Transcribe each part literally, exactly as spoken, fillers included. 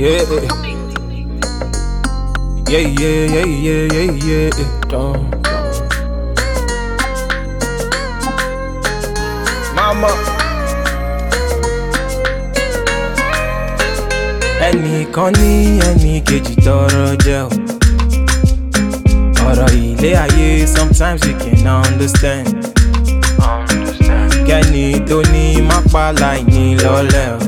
Yeah. Yeah, yeah, yeah, yeah, yeah, yeah. Don't, don't. Mama. Ẹnìkan ní ẹnì kejì tọrọ jẹ o. Ọ̀rọ̀ ilé ayé sometimes you can understand. Kẹ́ni tó ní má pa láìní lọ́lẹ̀ o.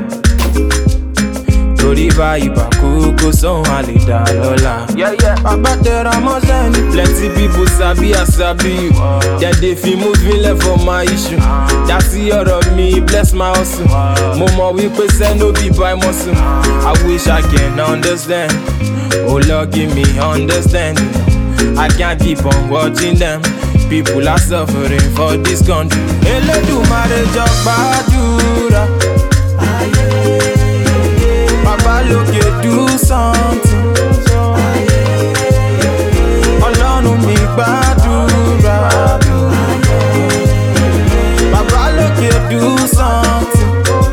Torí báyìí bá kú kó sóhun a lè dá lọ́la. Bàbá tẹra mọ́ sẹ́ni. Plenty people sabi I sabi you. Dem dey fi movie left for my issue. Jásí ọ̀rọ̀ mi bless my hustle. Mo mọ̀ wípé sẹ́ no be by muscle. I wish I can understand. Oh Lord give me understanding. I can't keep on watching them. People are suffering for this country. Elédùmarè jọ gbàdúrà. Baba lókè do something. Ọlọ́run mi gbàdúrà. Baba lókè do something.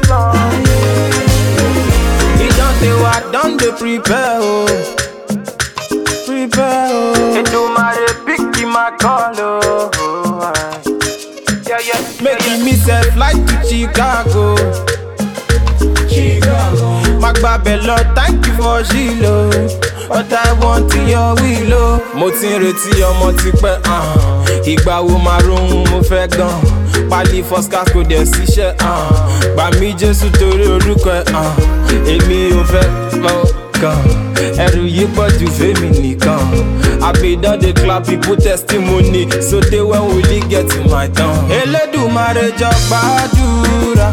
He don dey wa don dey prepare o. Prepare o. Èdùmàrè pick my call o. Yeah, yeah. Making me sef fly to Chicago. Chicago. Magbabelo, thank you for Shilo. But I want to your willow. Mo ti ń retí ọmọ tipẹ́, ìgbà wo máa rohun mo fẹ́ gan. Pálí first class kò dẹ̀ síṣẹ́, gbà mí Jésù torí orúkọ ẹ̀, èmi ò fẹ́ lọ́kàn. Ẹrù yìí pọ̀ jù fèmí nìkan. Àbídán dey clap people testimony. So they when will it get to my turn? Elédùmarè jọ gbàdúrà.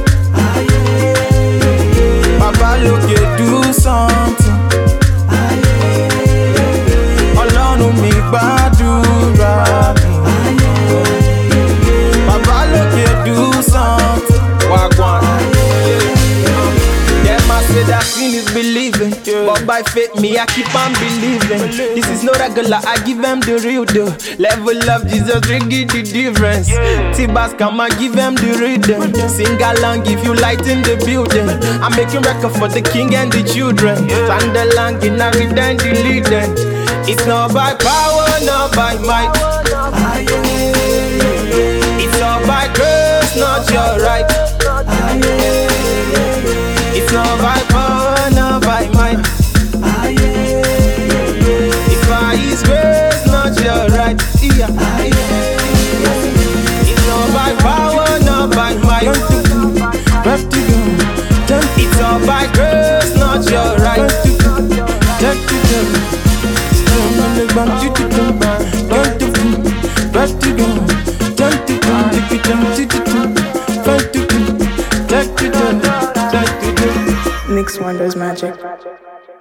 Baba lókè do something. Ọlọ́run mi gbàdúrà. Baba lókè do something. Wagwan. Them I say that sin is believing, but by faith me I keep on believing. This is no regular, I give them the real deal. Level of Jesus, really the difference. T-Bass come and give them the rhythm. Sing along if you light in the building. I'm making record for the king and the children. Stand along in a return the leading. It's not by power, not by might. It's not by grace, not your right. It's not by power, not by might. It's by His grace, not your right. Yeah. It's not by power, not by might. It's not by grace, not your right. Mix Wonders Magic.